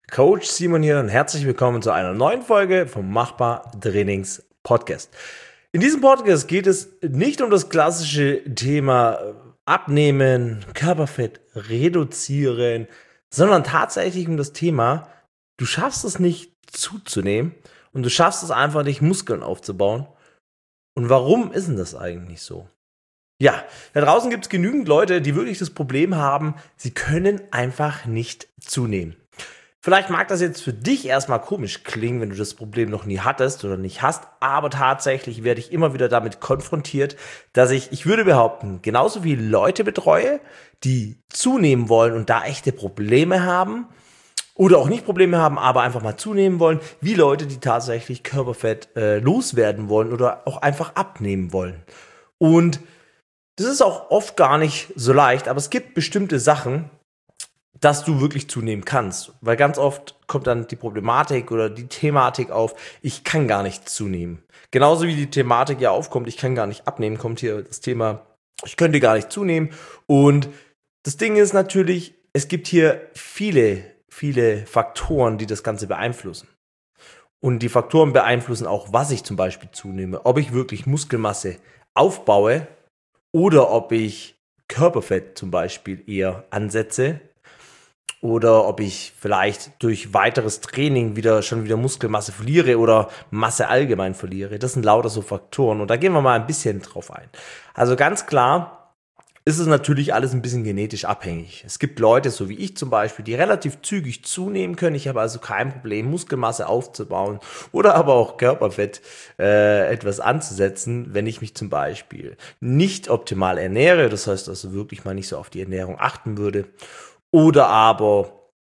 Coach Simon hier und herzlich willkommen zu einer neuen Folge vom Machbar Trainings Podcast. In diesem Podcast geht es nicht um das klassische Thema Abnehmen, Körperfett reduzieren, sondern tatsächlich um das Thema, du schaffst es nicht zuzunehmen und du schaffst es einfach nicht, Muskeln aufzubauen. Und warum ist denn das eigentlich so? Ja, da draußen gibt es genügend Leute, die wirklich das Problem haben, sie können einfach nicht zunehmen. Vielleicht mag das jetzt für dich erstmal komisch klingen, wenn du das Problem noch nie hattest oder nicht hast, aber tatsächlich werde ich immer wieder damit konfrontiert, dass ich würde behaupten, genauso viele Leute betreue, die zunehmen wollen und da echte Probleme haben oder auch nicht Probleme haben, aber einfach mal zunehmen wollen, wie Leute, die tatsächlich Körperfett loswerden wollen oder auch einfach abnehmen wollen. Und das ist auch oft gar nicht so leicht, aber es gibt bestimmte Sachen, dass du wirklich zunehmen kannst. Weil ganz oft kommt dann die Problematik oder die Thematik auf, ich kann gar nicht zunehmen. Genauso wie die Thematik ja aufkommt, ich kann gar nicht abnehmen, kommt hier das Thema, ich könnte gar nicht zunehmen. Und das Ding ist natürlich, es gibt hier viele Faktoren, die das Ganze beeinflussen. Und die Faktoren beeinflussen auch, was ich zum Beispiel zunehme. Ob ich wirklich Muskelmasse aufbaue oder ob ich Körperfett zum Beispiel eher ansetze. Oder ob ich vielleicht durch weiteres Training schon wieder Muskelmasse verliere oder Masse allgemein verliere. Das sind lauter so Faktoren. Und da gehen wir mal ein bisschen drauf ein. Also ganz klar ist es natürlich alles ein bisschen genetisch abhängig. Es gibt Leute, so wie ich zum Beispiel, die relativ zügig zunehmen können. Ich habe also kein Problem, Muskelmasse aufzubauen oder aber auch Körperfett etwas anzusetzen, wenn ich mich zum Beispiel nicht optimal ernähre. Das heißt also wirklich mal nicht so auf die Ernährung achten würde. Oder aber,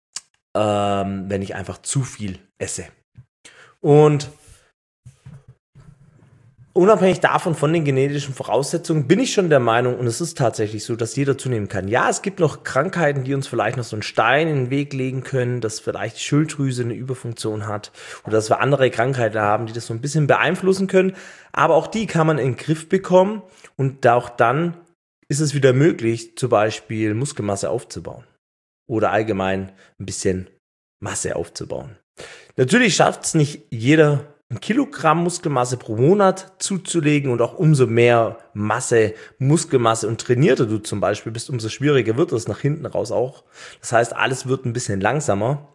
wenn ich einfach zu viel esse. Und unabhängig davon, von den genetischen Voraussetzungen, bin ich schon der Meinung, und es ist tatsächlich so, dass jeder zunehmen kann. Ja, es gibt noch Krankheiten, die uns vielleicht noch so einen Stein in den Weg legen können, dass vielleicht die Schilddrüse eine Überfunktion hat oder dass wir andere Krankheiten haben, die das so ein bisschen beeinflussen können. Aber auch die kann man in den Griff bekommen und auch dann ist es wieder möglich, zum Beispiel Muskelmasse aufzubauen. Oder allgemein ein bisschen Masse aufzubauen. Natürlich schafft es nicht jeder, 1 Kilogramm Muskelmasse pro Monat zuzulegen und auch umso mehr Muskelmasse und trainierter du zum Beispiel bist, umso schwieriger wird es nach hinten raus auch. Das heißt, alles wird ein bisschen langsamer.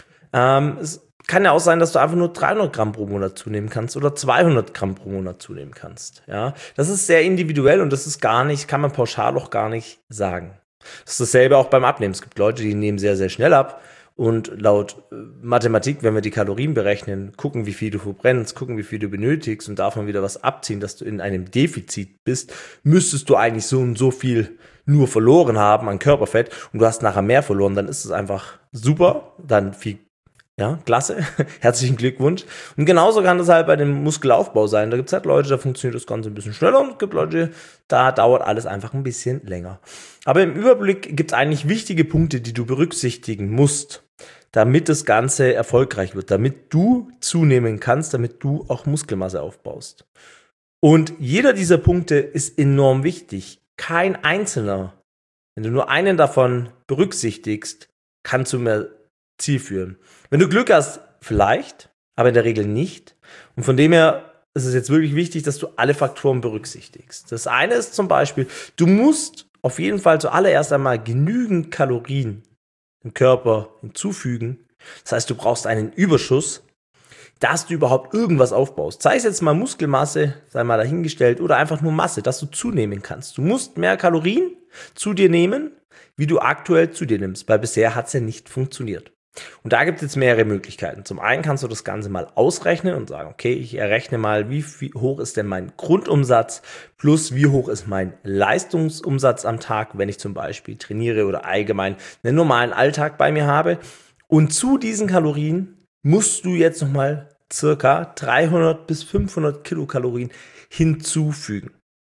Es kann ja auch sein, dass du einfach nur 300 Gramm pro Monat zunehmen kannst oder 200 Gramm pro Monat zunehmen kannst. Ja, das ist sehr individuell und das ist kann man pauschal auch gar nicht sagen. Das ist dasselbe auch beim Abnehmen. Es gibt Leute, die nehmen sehr, sehr schnell ab und laut Mathematik, wenn wir die Kalorien berechnen, gucken, wie viel du verbrennst, gucken, wie viel du benötigst und davon wieder was abziehen, dass du in einem Defizit bist, müsstest du eigentlich so und so viel nur verloren haben an Körperfett und du hast nachher mehr verloren, dann ist es einfach super, dann viel. Ja, klasse. Herzlichen Glückwunsch. Und genauso kann das halt bei dem Muskelaufbau sein. Da gibt es halt Leute, da funktioniert das Ganze ein bisschen schneller und es gibt Leute, da dauert alles einfach ein bisschen länger. Aber im Überblick gibt es eigentlich wichtige Punkte, die du berücksichtigen musst, damit das Ganze erfolgreich wird, damit du zunehmen kannst, damit du auch Muskelmasse aufbaust. Und jeder dieser Punkte ist enorm wichtig. Kein einzelner, wenn du nur einen davon berücksichtigst, kann zu mehr Ziel führen. Wenn du Glück hast, vielleicht, aber in der Regel nicht. Und von dem her ist es jetzt wirklich wichtig, dass du alle Faktoren berücksichtigst. Das eine ist zum Beispiel, du musst auf jeden Fall zuallererst einmal genügend Kalorien im Körper hinzufügen. Das heißt, du brauchst einen Überschuss, dass du überhaupt irgendwas aufbaust. Sei es jetzt mal Muskelmasse, sei mal dahingestellt, oder einfach nur Masse, dass du zunehmen kannst. Du musst mehr Kalorien zu dir nehmen, wie du aktuell zu dir nimmst, weil bisher hat es ja nicht funktioniert. Und da gibt es jetzt mehrere Möglichkeiten. Zum einen kannst du das Ganze mal ausrechnen und sagen, okay, ich errechne mal, wie hoch ist denn mein Grundumsatz plus wie hoch ist mein Leistungsumsatz am Tag, wenn ich zum Beispiel trainiere oder allgemein einen normalen Alltag bei mir habe. Und zu diesen Kalorien musst du jetzt nochmal circa 300 bis 500 Kilokalorien hinzufügen.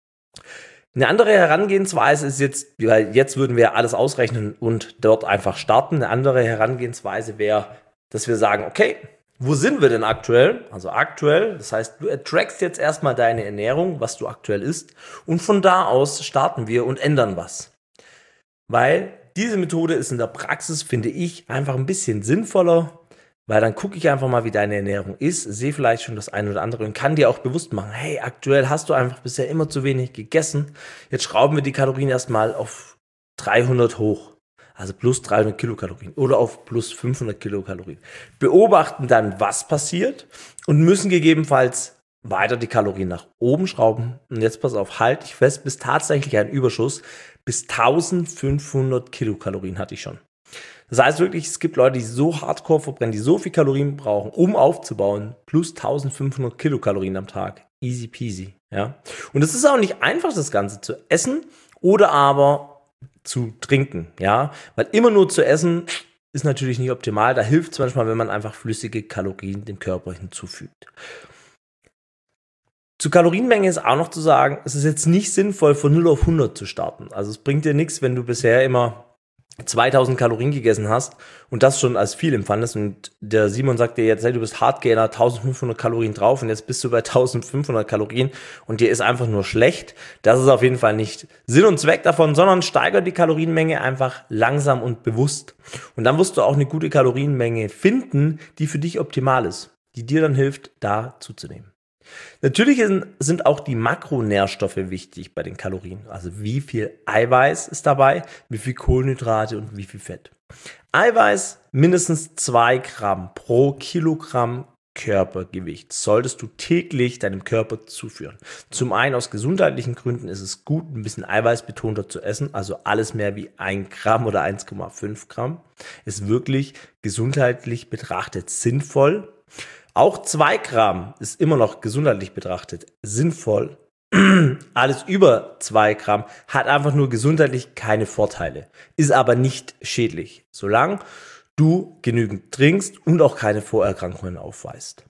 Eine andere Herangehensweise ist jetzt, weil jetzt würden wir alles ausrechnen und dort einfach starten. Eine andere Herangehensweise wäre, dass wir sagen, okay, wo sind wir denn aktuell? Also aktuell, das heißt, du trackst jetzt erstmal deine Ernährung, was du aktuell isst und von da aus starten wir und ändern was. Weil Diese Methode ist in der Praxis, finde ich, einfach ein bisschen sinnvoller, weil dann gucke ich einfach mal, wie deine Ernährung ist, sehe vielleicht schon das eine oder andere und kann dir auch bewusst machen, hey, aktuell hast du einfach bisher immer zu wenig gegessen. Jetzt schrauben wir die Kalorien erstmal auf 300 hoch. Also plus 300 Kilokalorien oder auf plus 500 Kilokalorien. Beobachten dann, was passiert und müssen gegebenenfalls weiter die Kalorien nach oben schrauben. Und jetzt pass auf, halte ich fest, bis tatsächlich ein Überschuss bis 1500 Kilokalorien hatte ich schon. Das heißt wirklich, es gibt Leute, die so hardcore verbrennen, die so viel Kalorien brauchen, um aufzubauen, plus 1500 Kilokalorien am Tag. Easy peasy, ja. Und es ist auch nicht einfach, das Ganze zu essen oder aber zu trinken, ja, weil immer nur zu essen ist natürlich nicht optimal. Da hilft es manchmal, wenn man einfach flüssige Kalorien dem Körper hinzufügt. Zur Kalorienmenge ist auch noch zu sagen, es ist jetzt nicht sinnvoll, von 0 auf 100 zu starten. Also es bringt dir nichts, wenn du bisher immer 2000 Kalorien gegessen hast und das schon als viel empfandest und der Simon sagt dir jetzt, hey, du bist Hardgainer, 1500 Kalorien drauf und jetzt bist du bei 1500 Kalorien und dir ist einfach nur schlecht. Das ist auf jeden Fall nicht Sinn und Zweck davon, sondern steigert die Kalorienmenge einfach langsam und bewusst. Und dann wirst du auch eine gute Kalorienmenge finden, die für dich optimal ist, die dir dann hilft, da zuzunehmen. Natürlich sind auch die Makronährstoffe wichtig bei den Kalorien. Also wie viel Eiweiß ist dabei, wie viel Kohlenhydrate und wie viel Fett. Eiweiß mindestens 2 Gramm pro Kilogramm Körpergewicht solltest du täglich deinem Körper zuführen. Zum einen aus gesundheitlichen Gründen ist es gut, ein bisschen eiweißbetonter zu essen, also alles mehr wie 1 Gramm oder 1,5 Gramm ist wirklich gesundheitlich betrachtet sinnvoll. Auch 2 Gramm ist immer noch gesundheitlich betrachtet sinnvoll. Alles über 2 Gramm hat einfach nur gesundheitlich keine Vorteile, ist aber nicht schädlich, solange du genügend trinkst und auch keine Vorerkrankungen aufweist.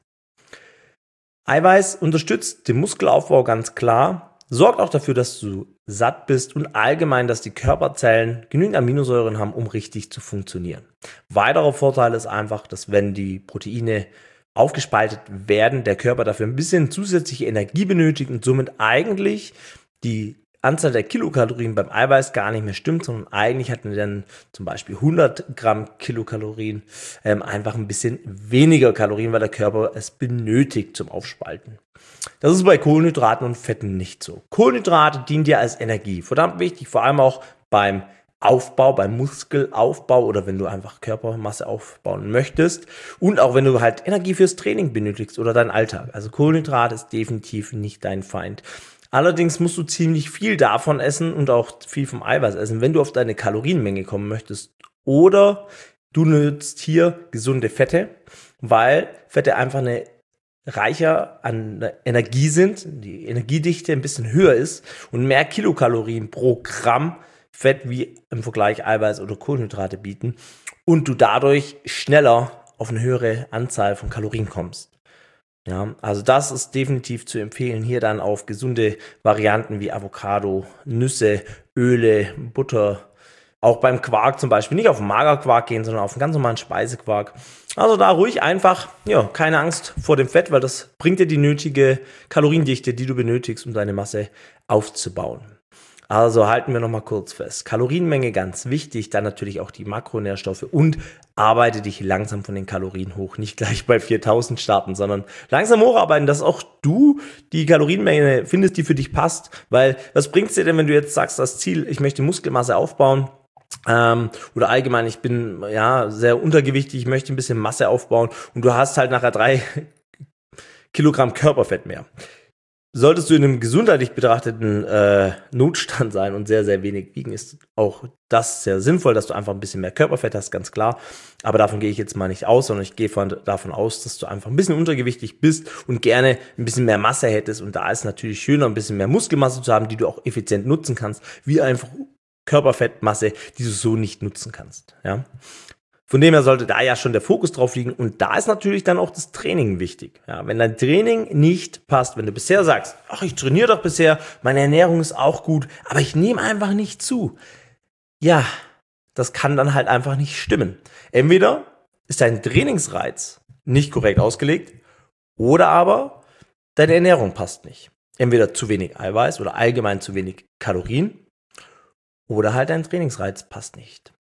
Eiweiß unterstützt den Muskelaufbau ganz klar, sorgt auch dafür, dass du satt bist und allgemein, dass die Körperzellen genügend Aminosäuren haben, um richtig zu funktionieren. Weiterer Vorteil ist einfach, dass wenn die Proteine aufgespaltet werden, der Körper dafür ein bisschen zusätzliche Energie benötigt und somit eigentlich die Anzahl der Kilokalorien beim Eiweiß gar nicht mehr stimmt, sondern eigentlich hatten wir dann zum Beispiel 100 Gramm Kilokalorien einfach ein bisschen weniger Kalorien, weil der Körper es benötigt zum Aufspalten. Das ist bei Kohlenhydraten und Fetten nicht so. Kohlenhydrate dienen dir als Energie, verdammt wichtig, vor allem auch beim Aufbau, beim Muskelaufbau oder wenn du einfach Körpermasse aufbauen möchtest und auch wenn du halt Energie fürs Training benötigst oder deinen Alltag. Also Kohlenhydrat ist definitiv nicht dein Feind. Allerdings musst du ziemlich viel davon essen und auch viel vom Eiweiß essen, wenn du auf deine Kalorienmenge kommen möchtest. Oder du nutzt hier gesunde Fette, weil Fette einfach reicher an Energie sind, die Energiedichte ein bisschen höher ist und mehr Kilokalorien pro Gramm Fett wie im Vergleich Eiweiß oder Kohlenhydrate bieten und du dadurch schneller auf eine höhere Anzahl von Kalorien kommst. Ja, also das ist definitiv zu empfehlen, hier dann auf gesunde Varianten wie Avocado, Nüsse, Öle, Butter, auch beim Quark zum Beispiel, nicht auf Magerquark gehen, sondern auf einen ganz normalen Speisequark. Also da ruhig einfach, ja, keine Angst vor dem Fett, weil das bringt dir die nötige Kaloriendichte, die du benötigst, um deine Masse aufzubauen. Also halten wir nochmal kurz fest. Kalorienmenge ganz wichtig, dann natürlich auch die Makronährstoffe und arbeite dich langsam von den Kalorien hoch. Nicht gleich bei 4000 starten, sondern langsam hocharbeiten, dass auch du die Kalorienmenge findest, die für dich passt. Weil was bringt es dir denn, wenn du jetzt sagst, das Ziel, ich möchte Muskelmasse aufbauen? Oder allgemein, ich bin ja sehr untergewichtig, ich möchte ein bisschen Masse aufbauen und du hast halt nachher 3 Kilogramm Körperfett mehr. Solltest du in einem gesundheitlich betrachteten Notstand sein und sehr, sehr wenig wiegen, ist auch das sehr sinnvoll, dass du einfach ein bisschen mehr Körperfett hast, ganz klar. Aber davon gehe ich jetzt mal nicht aus, sondern ich gehe davon aus, dass du einfach ein bisschen untergewichtig bist und gerne ein bisschen mehr Masse hättest. Und da ist natürlich schöner, ein bisschen mehr Muskelmasse zu haben, die du auch effizient nutzen kannst, wie einfach Körperfettmasse, die du so nicht nutzen kannst. Ja. Von dem her sollte da ja schon der Fokus drauf liegen und da ist natürlich dann auch das Training wichtig. Ja, wenn dein Training nicht passt, wenn du bisher sagst, ach, ich trainiere doch bisher, meine Ernährung ist auch gut, aber ich nehme einfach nicht zu. Ja, das kann dann halt einfach nicht stimmen. Entweder ist dein Trainingsreiz nicht korrekt ausgelegt oder aber deine Ernährung passt nicht. Entweder zu wenig Eiweiß oder allgemein zu wenig Kalorien oder halt dein Trainingsreiz passt nicht.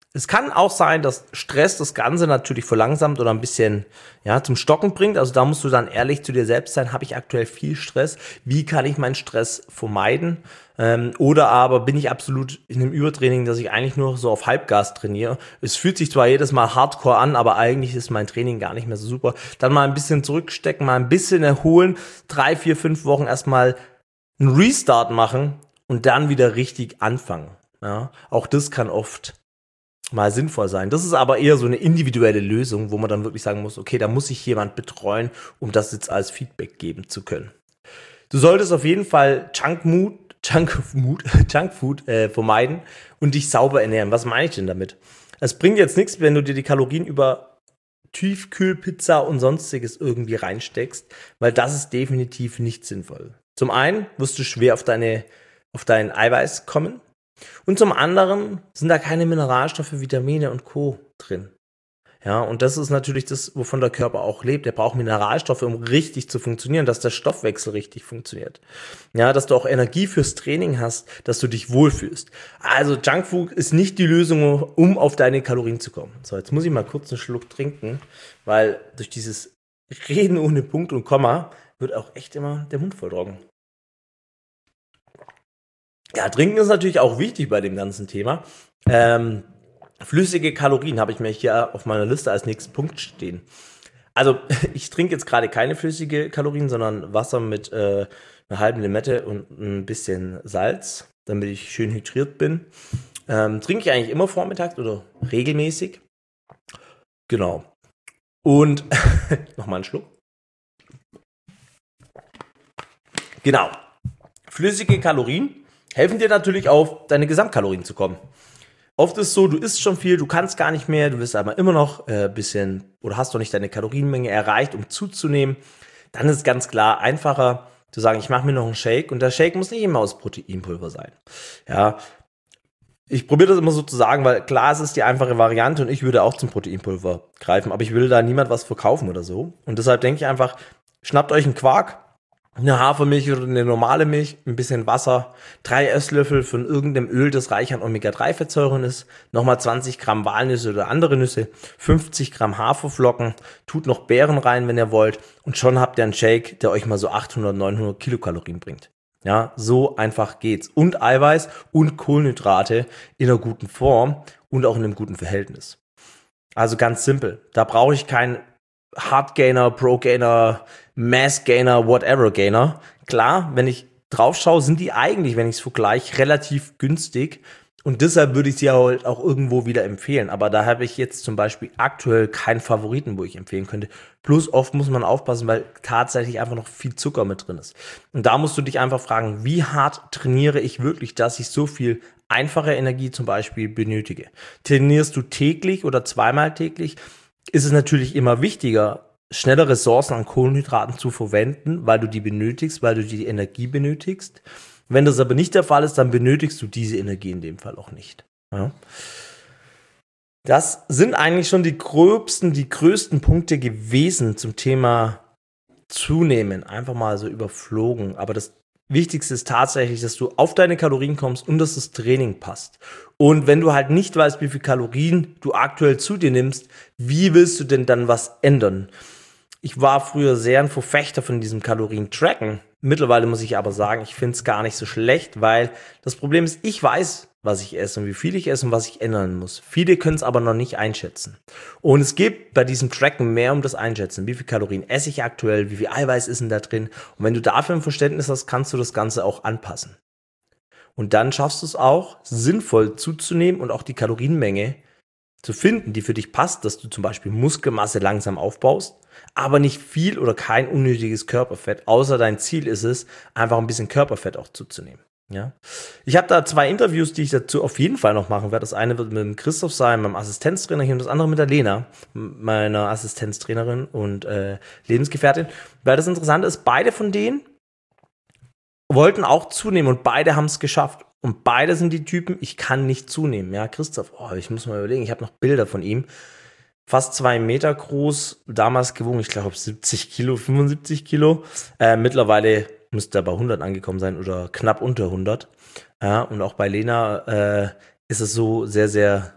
Es kann auch sein, dass Stress das Ganze natürlich verlangsamt oder ein bisschen zum Stocken bringt. Also da musst du dann ehrlich zu dir selbst sein, habe ich aktuell viel Stress? Wie kann ich meinen Stress vermeiden? Oder aber bin ich absolut in einem Übertraining, dass ich eigentlich nur so auf Halbgas trainiere. Es fühlt sich zwar jedes Mal hardcore an, aber eigentlich ist mein Training gar nicht mehr so super. Dann mal ein bisschen zurückstecken, mal ein bisschen erholen, 3, 4, 5 Wochen erstmal einen Restart machen und dann wieder richtig anfangen. Ja, auch das kann oft mal sinnvoll sein. Das ist aber eher so eine individuelle Lösung, wo man dann wirklich sagen muss, okay, da muss sich jemand betreuen, um das jetzt als Feedback geben zu können. Du solltest auf jeden Fall Junkfood vermeiden und dich sauber ernähren. Was meine ich denn damit? Es bringt jetzt nichts, wenn du dir die Kalorien über Tiefkühlpizza und sonstiges irgendwie reinsteckst, weil das ist definitiv nicht sinnvoll. Zum einen wirst du schwer auf dein Eiweiß kommen. Und zum anderen sind da keine Mineralstoffe, Vitamine und Co. drin. Ja, und das ist natürlich das, wovon der Körper auch lebt. Er braucht Mineralstoffe, um richtig zu funktionieren, dass der Stoffwechsel richtig funktioniert. Ja, dass du auch Energie fürs Training hast, dass du dich wohlfühlst. Also Junkfood ist nicht die Lösung, um auf deine Kalorien zu kommen. So, jetzt muss ich mal kurz einen Schluck trinken, weil durch dieses Reden ohne Punkt und Komma wird auch echt immer der Mund voll trocken. Ja, trinken ist natürlich auch wichtig bei dem ganzen Thema. Flüssige Kalorien habe ich mir hier auf meiner Liste als nächsten Punkt stehen. Also ich trinke jetzt gerade keine flüssige Kalorien, sondern Wasser mit einer halben Limette und ein bisschen Salz, damit ich schön hydriert bin. Trinke ich eigentlich immer vormittags oder regelmäßig. Genau. Und nochmal einen Schluck. Genau. Flüssige Kalorien helfen dir natürlich auf deine Gesamtkalorien zu kommen. Oft ist es so, du isst schon viel, du kannst gar nicht mehr, du wirst aber immer noch bisschen oder hast doch nicht deine Kalorienmenge erreicht, um zuzunehmen. Dann ist es ganz klar einfacher zu sagen, ich mache mir noch einen Shake und der Shake muss nicht immer aus Proteinpulver sein. Ja, ich probiere das immer so zu sagen, weil klar, es ist die einfache Variante und ich würde auch zum Proteinpulver greifen, aber ich will da niemand was verkaufen oder so. Und deshalb denke ich einfach, schnappt euch einen Quark, eine Hafermilch oder eine normale Milch, ein bisschen Wasser, 3 Esslöffel von irgendeinem Öl, das reich an Omega-3-Fettsäuren ist, nochmal 20 Gramm Walnüsse oder andere Nüsse, 50 Gramm Haferflocken, tut noch Beeren rein, wenn ihr wollt, und schon habt ihr einen Shake, der euch mal so 800, 900 Kilokalorien bringt. Ja, so einfach geht's. Und Eiweiß und Kohlenhydrate in einer guten Form und auch in einem guten Verhältnis. Also ganz simpel. Da brauche ich keinen Hardgainer, Pro-Gainer, Mass-Gainer, Whatever-Gainer. Klar, wenn ich drauf schaue, sind die eigentlich, wenn ich es vergleiche, relativ günstig. Und deshalb würde ich sie halt auch irgendwo wieder empfehlen. Aber da habe ich jetzt zum Beispiel aktuell keinen Favoriten, wo ich empfehlen könnte. Plus oft muss man aufpassen, weil tatsächlich einfach noch viel Zucker mit drin ist. Und da musst du dich einfach fragen, wie hart trainiere ich wirklich, dass ich so viel einfache Energie zum Beispiel benötige. Trainierst du täglich oder zweimal täglich, ist es natürlich immer wichtiger, schnelle Ressourcen an Kohlenhydraten zu verwenden, weil du die benötigst, weil du die Energie benötigst. Wenn das aber nicht der Fall ist, dann benötigst du diese Energie in dem Fall auch nicht. Ja. Das sind eigentlich schon die größten Punkte gewesen zum Thema Zunehmen. Einfach mal so überflogen. Aber das Wichtigste ist tatsächlich, dass du auf deine Kalorien kommst und dass das Training passt. Und wenn du halt nicht weißt, wie viel Kalorien du aktuell zu dir nimmst, wie willst du denn dann was ändern? Ich war früher sehr ein Verfechter von diesem Kalorien-Tracken. Mittlerweile muss ich aber sagen, ich finde es gar nicht so schlecht, weil das Problem ist, ich weiß, was ich esse und wie viel ich esse und was ich ändern muss. Viele können es aber noch nicht einschätzen. Und es geht bei diesem Tracken mehr um das Einschätzen. Wie viel Kalorien esse ich aktuell? Wie viel Eiweiß ist denn da drin? Und wenn du dafür ein Verständnis hast, kannst du das Ganze auch anpassen. Und dann schaffst du es auch, sinnvoll zuzunehmen und auch die Kalorienmenge zu finden, die für dich passt, dass du zum Beispiel Muskelmasse langsam aufbaust, aber nicht viel oder kein unnötiges Körperfett, außer dein Ziel ist es, einfach ein bisschen Körperfett auch zuzunehmen. Ja? Ich habe da 2 Interviews, die ich dazu auf jeden Fall noch machen werde. Das eine wird mit dem Christoph sein, meinem Assistenztrainer hier, und das andere mit der Lena, meiner Assistenztrainerin und Lebensgefährtin. Weil das Interessante ist, beide von denen wollten auch zunehmen und beide haben es geschafft. Und beide sind die Typen, ich kann nicht zunehmen. Ja, Christoph, ich muss mal überlegen, ich habe noch Bilder von ihm. Fast 2 Meter groß, damals gewogen, ich glaube 70 Kilo, 75 Kilo. Mittlerweile müsste er bei 100 angekommen sein oder knapp unter 100. Ja, und auch bei Lena ist es so sehr, sehr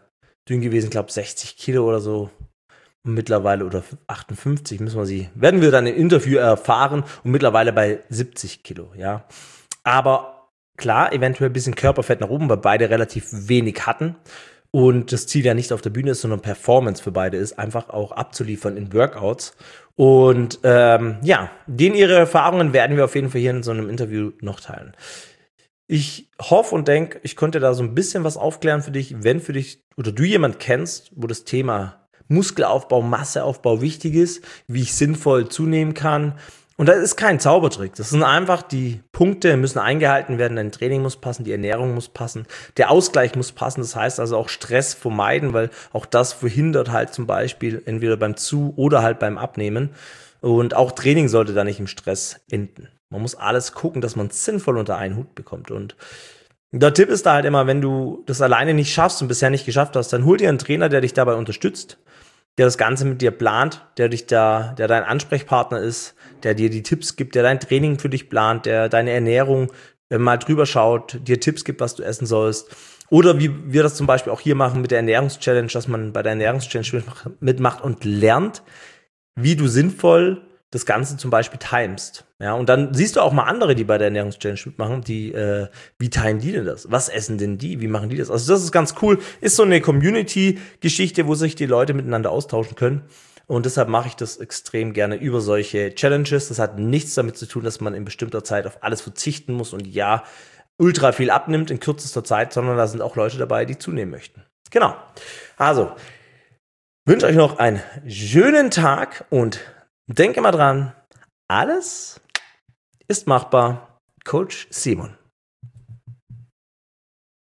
dünn gewesen, glaube 60 Kilo oder so. Und mittlerweile, oder 58, werden wir dann im Interview erfahren, und mittlerweile bei 70 Kilo, ja. Aber klar, eventuell ein bisschen Körperfett nach oben, weil beide relativ wenig hatten. Und das Ziel ja nicht auf der Bühne ist, sondern Performance für beide ist, einfach auch abzuliefern in Workouts. Und ja, denen ihre Erfahrungen werden wir auf jeden Fall hier in so einem Interview noch teilen. Ich hoffe und denke, ich konnte da so ein bisschen was aufklären für dich, wenn für dich oder du jemand kennst, wo das Thema Muskelaufbau, Masseaufbau wichtig ist, wie ich sinnvoll zunehmen kann. Und das ist kein Zaubertrick. Das sind einfach die Punkte, müssen eingehalten werden. Dein Training muss passen, die Ernährung muss passen, der Ausgleich muss passen. Das heißt also auch Stress vermeiden, weil auch das verhindert halt zum Beispiel entweder beim Zu- oder halt beim Abnehmen. Und auch Training sollte da nicht im Stress enden. Man muss alles gucken, dass man es sinnvoll unter einen Hut bekommt. Und der Tipp ist da halt immer, wenn du das alleine nicht schaffst und bisher nicht geschafft hast, dann hol dir einen Trainer, der dich dabei unterstützt, der das Ganze mit dir plant, der dein Ansprechpartner ist, der dir die Tipps gibt, der dein Training für dich plant, der deine Ernährung mal drüber schaut, dir Tipps gibt, was du essen sollst. Oder wie wir das zum Beispiel auch hier machen mit der Ernährungschallenge, dass man bei der Ernährungschallenge mitmacht und lernt, wie du sinnvoll das Ganze zum Beispiel timest. Ja, und dann siehst du auch mal andere, die bei der Ernährungschallenge mitmachen, wie timen die denn das? Was essen denn die? Wie machen die das? Also das ist ganz cool. Ist so eine Community-Geschichte, wo sich die Leute miteinander austauschen können. Und deshalb mache ich das extrem gerne über solche Challenges. Das hat nichts damit zu tun, dass man in bestimmter Zeit auf alles verzichten muss und ja, ultra viel abnimmt in kürzester Zeit, sondern da sind auch Leute dabei, die zunehmen möchten. Genau. Also, wünsche euch noch einen schönen Tag und denke mal dran, alles ist machbar. Coach Simon.